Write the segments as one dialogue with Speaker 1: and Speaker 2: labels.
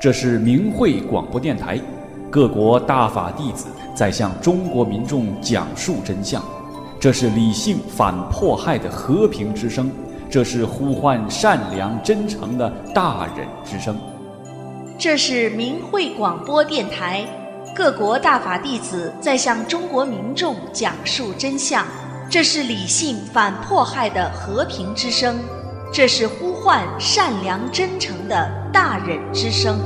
Speaker 1: 这是明慧广播电台，各国大法弟子在向中国民众讲述真相。这是理性反迫害的和平之声，这是呼唤善良真诚的大忍之声。
Speaker 2: 这是明慧广播电台，各国大法弟子在向中国民众讲述真相。这是理性反迫害的和平之声，这是呼唤善良真诚的大忍之声。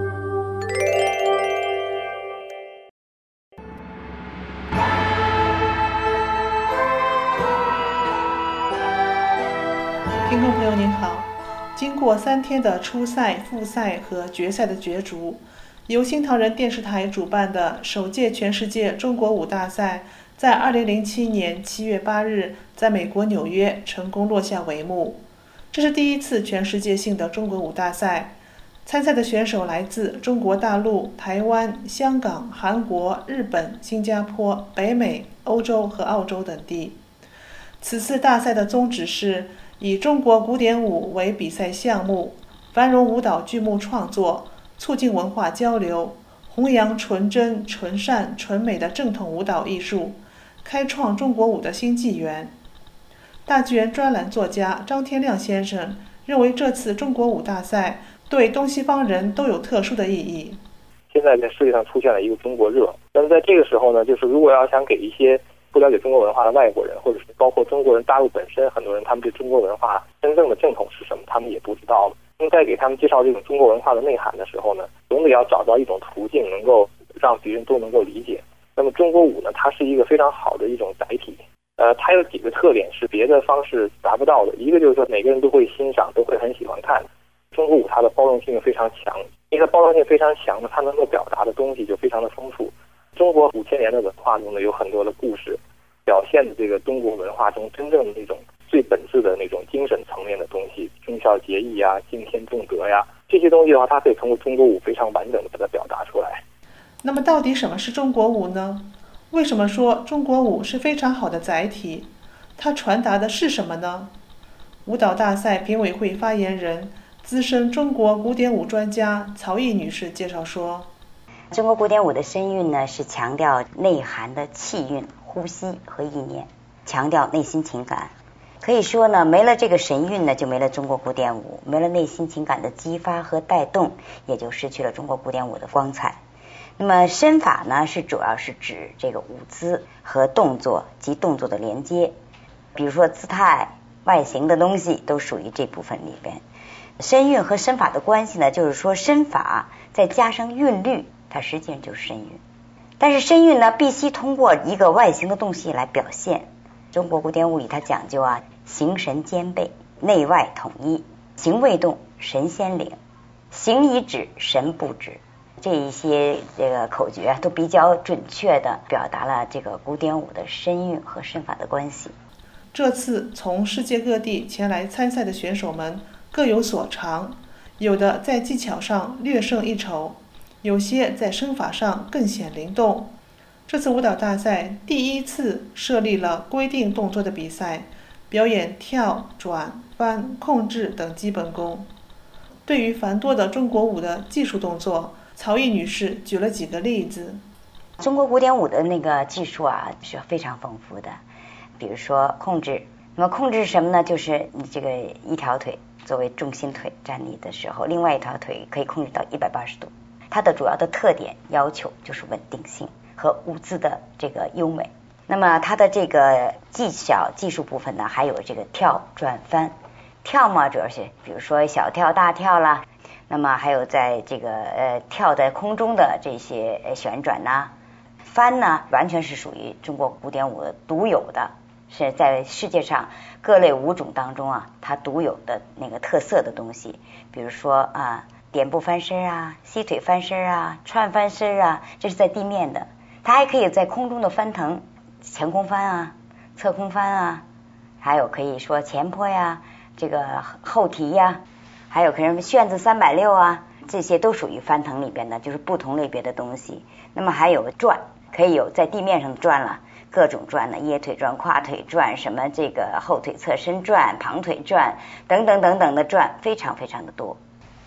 Speaker 3: 听众朋友您好，经过3天的初赛、复赛和决赛的角逐，由新唐人电视台主办的首届全世界中国舞大赛在2007年7月8日在美国纽约成功落下帷幕。这是第一次全世界性的中国舞大赛，参赛的选手来自中国大陆、台湾、香港、韩国、日本、新加坡、北美、欧洲和澳洲等地。此次大赛的宗旨是以中国古典舞为比赛项目，繁荣舞蹈剧目创作，促进文化交流，弘扬纯真、纯善、纯美的正统舞蹈艺术，开创中国舞的新纪元。大剧园专栏作家张天亮先生认为，这次中国舞大赛对东西方人都有特殊的意义。
Speaker 4: 现在在世界上出现了一个中国热，那么在这个时候呢，就是如果要想给一些不了解中国文化的外国人，或者是包括中国人大陆本身，很多人他们对中国文化真正的正统是什么，他们也不知道。那么在给他们介绍这种中国文化的内涵的时候呢，总得要找到一种途径，能够让别人都能够理解。那么中国舞呢，它是一个非常好的一种载体。它有几个特点是别的方式达不到的。一个就是说每个人都会欣赏，都会很喜欢看。中国舞它的包容性非常强，因为它包容性非常强呢，它能够表达的东西就非常的丰富。中国5000年的文化中呢，有很多的故事，表现的这个中国文化中真正的那种最本质的那种精神层面的东西，忠孝节义啊，敬天重德呀，这些东西的话，它可以通过中国舞非常完整的把它表达出来。
Speaker 3: 那么到底什么是中国舞呢？为什么说中国舞是非常好的载体？它传达的是什么呢？舞蹈大赛评委会发言人、资深中国古典舞专家曹毅女士介绍说，
Speaker 5: 中国古典舞的身韵呢，是强调内涵的气韵、呼吸和意念，强调内心情感。可以说呢，没了这个神韵呢，就没了中国古典舞，没了内心情感的激发和带动，也就失去了中国古典舞的光彩。那么身法呢，主要是指这个舞姿和动作及动作的连接，比如说姿态、外形的东西都属于这部分里边。身韵和身法的关系呢，就是说身法再加上韵律，它实际上就是身韵。但是身韵呢，必须通过一个外形的东西来表现。中国古典舞里它讲究形神兼备，内外统一，形未动，神先领，形已止，神不止。这一些这个口诀都比较准确地表达了这个古典舞的身韵和身法的关系。
Speaker 3: 这次从世界各地前来参赛的选手们各有所长，有的在技巧上略胜一筹，有些在身法上更显灵动。这次舞蹈大赛第一次设立了规定动作的比赛，表演跳、转、翻、控制等基本功。对于繁多的中国舞的技术动作，曹毅女士举了几个例子。
Speaker 5: 中国古典舞的那个技术是非常丰富的，比如说控制。那么控制是什么呢？就是你这个一条腿作为重心腿站立的时候，另外一条腿可以控制到180度。它的主要的特点要求就是稳定性和舞姿的这个优美。那么它的这个技术部分呢，还有这个跳、转、翻。跳嘛，主要是比如说小跳、大跳啦。那么还有在这个跳在空中的这些旋转呐，翻呢完全是属于中国古典舞独有的，是在世界上各类舞种当中它独有的那个特色的东西。比如说点步翻身膝腿翻身串翻身这是在地面的。它还可以在空中的翻腾，前空翻侧空翻还有可以说前坡这个后提还有可能旋子360这些都属于翻腾里边的，就是不同类别的东西。那么还有转，可以有在地面上转了，各种转掖腿转、胯腿转，什么这个后腿侧身转、旁腿转等等等等的转，非常非常的多。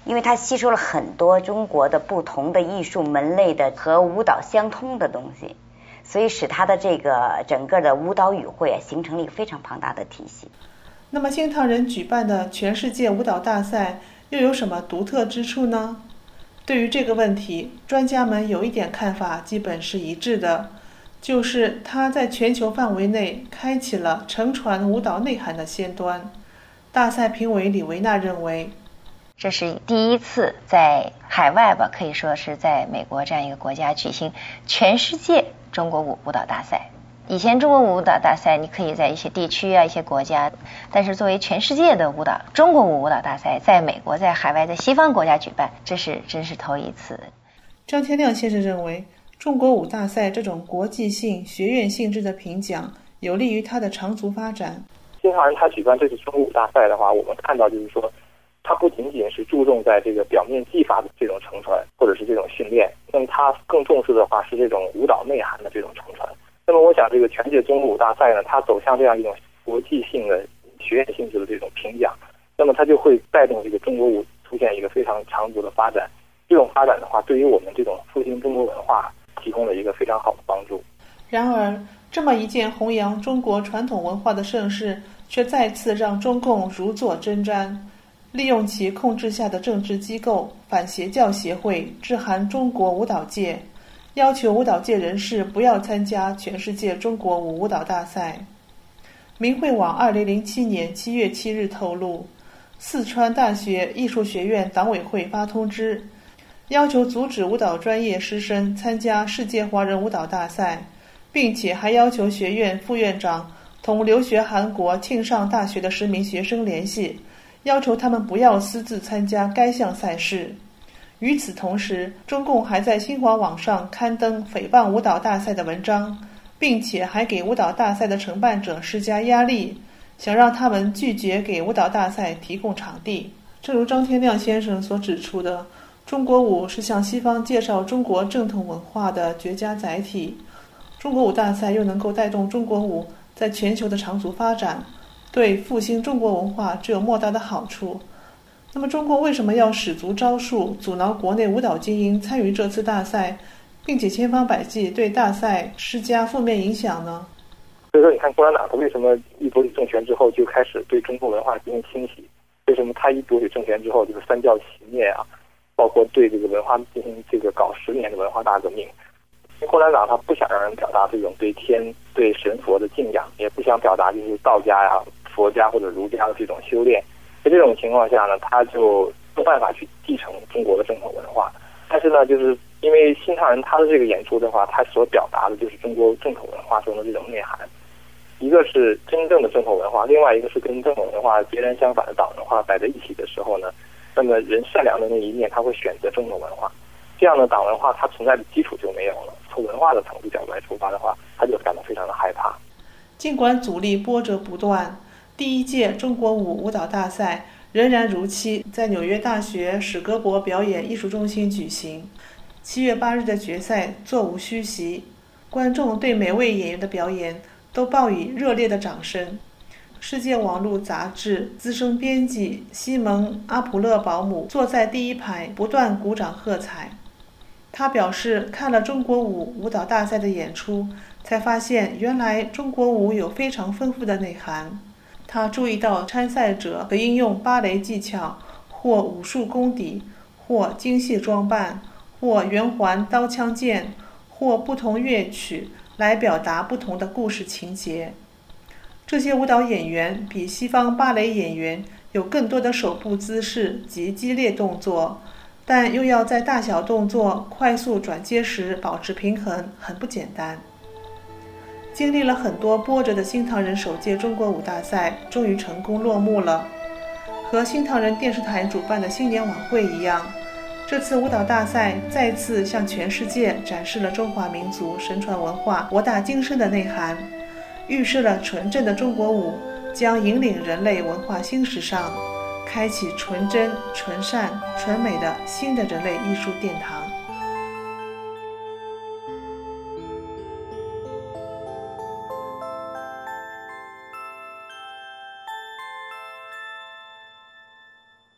Speaker 5: 因为它吸收了很多中国的不同的艺术门类的和舞蹈相通的东西，所以使它的这个整个的舞蹈语汇形成了一个非常庞大的体系。
Speaker 3: 那么新唐人举办的全世界舞蹈大赛又有什么独特之处呢？对于这个问题，专家们有一点看法基本是一致的，就是它在全球范围内开启了承传舞蹈内涵的先端。大赛评委李维娜认为，
Speaker 6: 这是第一次在海外吧，可以说是在美国这样一个国家举行全世界中国舞蹈大赛。以前中国舞蹈大赛你可以在一些地区啊、一些国家，但是作为全世界的舞蹈，中国舞蹈大赛在美国、在海外、在西方国家举办，这是真是头一次。
Speaker 3: 张天亮先生认为，中国舞大赛这种国际性、学院性质的评奖，有利于它的长足发展。
Speaker 4: 新唐人他举办这次中国舞大赛的话，我们看到就是说，它不仅仅是注重在这个表面技法的这种承传，或者是这种训练，那么它更重视的话是这种舞蹈内涵的这种承传。那么我想这个全世界中国舞大赛呢，它走向这样一种国际性的学院性质的这种评奖，那么它就会带动这个中国舞出现一个非常长足的发展。这种发展的话，对于我们这种复兴中国文化提供了一个非常好的帮助。
Speaker 3: 然而，这么一件弘扬中国传统文化的盛事，却再次让中共如坐针毡，利用其控制下的政治机构反邪教协会致函中国舞蹈界，要求舞蹈界人士不要参加全世界中国舞蹈大赛。明慧网2007年7月7日透露，四川大学艺术学院党委会发通知，要求阻止舞蹈专业师生参加世界华人舞蹈大赛，并且还要求学院副院长同留学韩国庆尚大学的10名学生联系，要求他们不要私自参加该项赛事。与此同时，中共还在新华网上刊登诽谤舞蹈大赛的文章，并且还给舞蹈大赛的承办者施加压力，想让他们拒绝给舞蹈大赛提供场地。正如张天亮先生所指出的，中国舞是向西方介绍中国正统文化的绝佳载体，中国舞大赛又能够带动中国舞在全球的长足发展，对复兴中国文化只有莫大的好处。那么中国为什么要使足招数阻挠国内舞蹈精英参与这次大赛，并且千方百计对大赛施加负面影响呢？
Speaker 4: 所以说你看共产党他为什么一夺取政权之后就开始对中国文化进行清洗，为什么他一夺取政权之后就是三教齐灭啊，包括对这个文化进行这个搞10年的文化大革命。共产党他不想让人表达这种对天对神佛的敬仰，也不想表达就是道家呀、佛家或者儒家的这种修炼。在这种情况下呢，他就没有办法去继承中国的正统文化。但是呢，就是因为新唐人他的这个演出的话，他所表达的就是中国正统文化中的这种内涵。一个是真正的正统文化，另外一个是跟正统文化截然相反的党文化摆在一起的时候呢，那么人善良的那一面他会选择正统文化，这样的党文化它存在的基础就没有了。从文化的层次角度来出发的话，他就感到非常的害怕。
Speaker 3: 尽管阻力波折不断，第一届中国舞蹈大赛仍然如期在纽约大学史戈伯表演艺术中心举行。7月8日的决赛座无虚席，观众对每位演员的表演都报以热烈的掌声。世界网络杂志资深编辑西蒙·阿普勒保姆坐在第一排，不断鼓掌喝彩。他表示，看了中国舞蹈大赛的演出，才发现原来中国舞有非常丰富的内涵。他注意到参赛者可应用芭蕾技巧，或武术功底，或精细装扮，或圆环刀枪剑，或不同乐曲来表达不同的故事情节。这些舞蹈演员比西方芭蕾演员有更多的手部姿势及激烈动作，但又要在大小动作快速转接时保持平衡，很不简单。经历了很多波折的新唐人首届中国舞大赛终于成功落幕了。和新唐人电视台主办的新年晚会一样，这次舞蹈大赛再次向全世界展示了中华民族神传文化博大精深的内涵，预示了纯正的中国舞将引领人类文化新时尚，开启纯真、纯善、纯美的新的人类艺术殿堂。